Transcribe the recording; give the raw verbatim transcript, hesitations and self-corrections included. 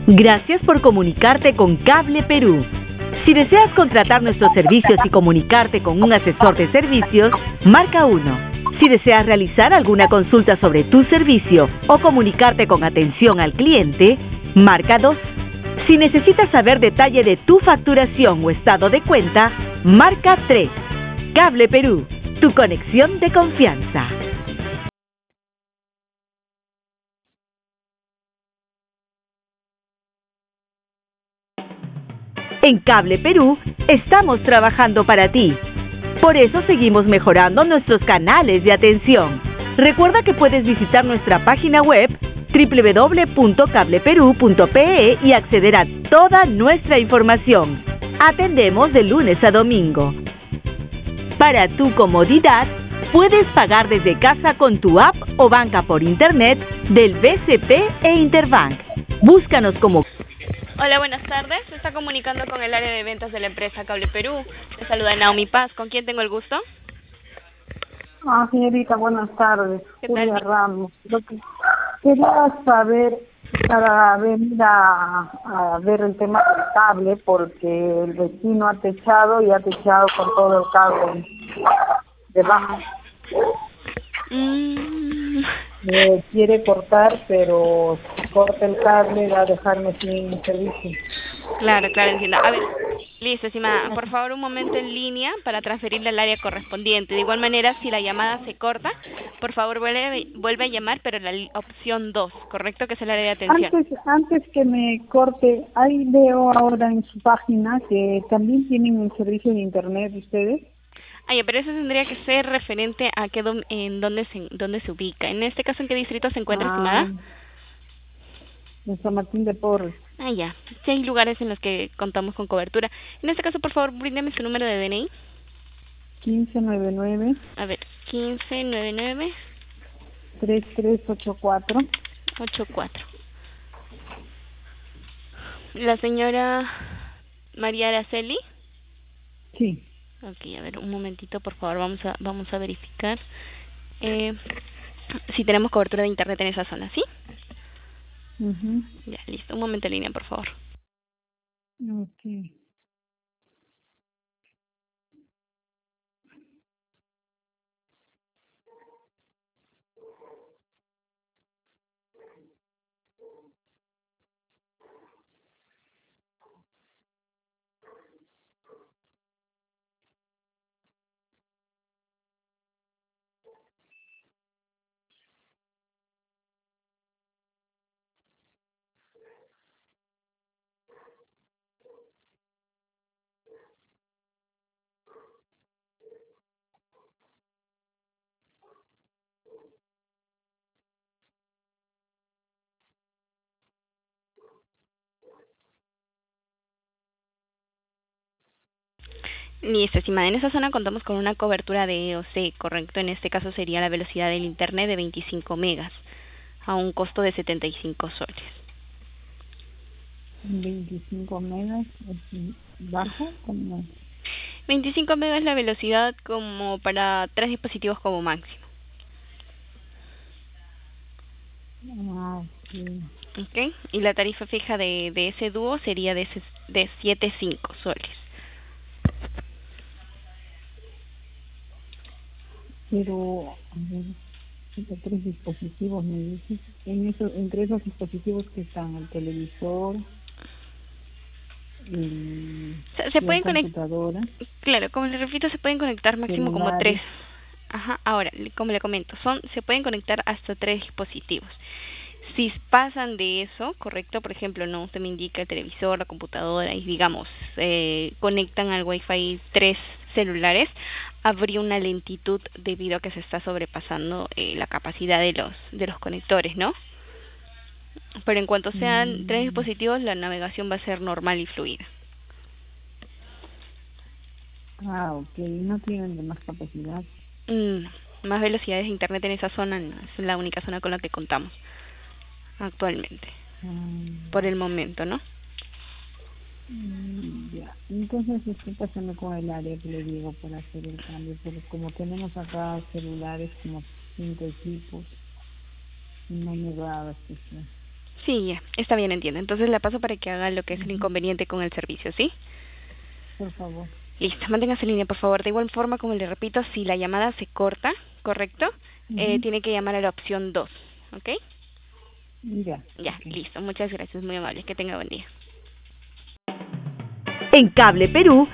Gracias por comunicarte con Cable Perú. Si deseas contratar nuestros servicios y comunicarte con un asesor de servicios, marca uno. Si deseas realizar alguna consulta sobre tu servicio o comunicarte con atención al cliente, marca dos. Si necesitas saber detalle de tu facturación o estado de cuenta, marca tres. Cable Perú, tu conexión de confianza. En Cable Perú estamos trabajando para ti. Por eso seguimos mejorando nuestros canales de atención. Recuerda que puedes visitar nuestra página web doble u doble u doble u punto cable perú punto pe e y acceder a toda nuestra información. Atendemos de lunes a domingo. Para tu comodidad, puedes pagar desde casa con tu app o banca por internet del B C P e Interbank. Búscanos como... Hola, buenas tardes. Se está comunicando con el área de ventas de la empresa Cable Perú. Le saluda Naomi Paz. ¿Con quién tengo el gusto? Ah, señorita, buenas tardes. ¿Qué Julia tal? Ramos. Lo que quería saber para venir a, a ver el tema del cable, porque el vecino ha techado y ha techado con todo el cable debajo. Mm. Me quiere cortar, pero si corta el cable va a dejarme sin servicio. Claro, claro, entiendo. A ver, listo, estimada. Por favor, un momento en línea para transferirle al área correspondiente. De igual manera, si la llamada se corta, por favor, vuelve, vuelve a llamar, pero la li- opción dos, ¿correcto? Que es el área de atención. Antes, antes que me corte, ahí veo ahora en su página que también tienen un servicio de internet ustedes. Ah, ya, pero eso tendría que ser referente a qué dom- en dónde se, dónde se ubica. En este caso, ¿en qué distrito se encuentra, Ah, estimada? en San Martín de Porres. Ah, ya. Sí hay lugares en los que contamos con cobertura. En este caso, por favor, bríndeme su número de D N I. quince noventa y nueve, A ver, quince noventa y nueve treinta y tres ochenta y cuatro. ochenta y cuatro. La señora María Araceli. Sí. Ok, a ver, un momentito, por favor, vamos a vamos a verificar eh, si tenemos cobertura de internet en esa zona, ¿sí? Mhm. Ya, listo. Un momento en línea, por favor. Okay. Listo, estimada. En esa zona contamos con una cobertura de E O C, correcto. En este caso sería la velocidad del internet de veinticinco megas a un costo de setenta y cinco soles. veinticinco megas, es bajo, como... veinticinco megas es la velocidad como para tres dispositivos como máximo. Ah, sí. ¿Ok? Y la tarifa fija de, de ese dúo sería de, ese, de setenta y cinco soles. Pero, a ver, tengo tres dispositivos, me dices. En eso, entre esos dispositivos que están el televisor, el, Se, se la pueden conectar, computadora, claro, como les repito, se pueden conectar máximo como tres. celulares. Ajá, ahora, le- como le comento, son se pueden conectar hasta tres dispositivos. Si pasan de eso, correcto, por ejemplo, no, usted me indica el televisor, la computadora y digamos, eh, conectan al Wi-Fi tres celulares, habría una lentitud debido a que se está sobrepasando eh, la capacidad de los de los conectores, ¿no? Pero en cuanto sean tres Mm, dispositivos, la navegación va a ser normal y fluida. ah, ok, no tienen de más capacidad. Mm, más velocidades de internet en esa zona, no, es la única zona con la que contamos actualmente, por Ah, el momento, ¿no? mm, ya, entonces estoy pasando con el área que le digo para hacer el cambio, pero como tenemos acá celulares como cinco equipos, no me va a abastecer. Sí, ya, está bien, entiendo. Entonces la paso para que haga lo que es el inconveniente con el servicio, ¿sí? Por favor. Listo, manténgase en línea, por favor. De igual forma, como le repito, si la llamada se corta, ¿correcto? Uh-huh. Eh, tiene que llamar a la opción dos, ¿ok? Ya. Ya, Okay. listo. Muchas gracias, muy amable. Que tenga buen día. En Cable Perú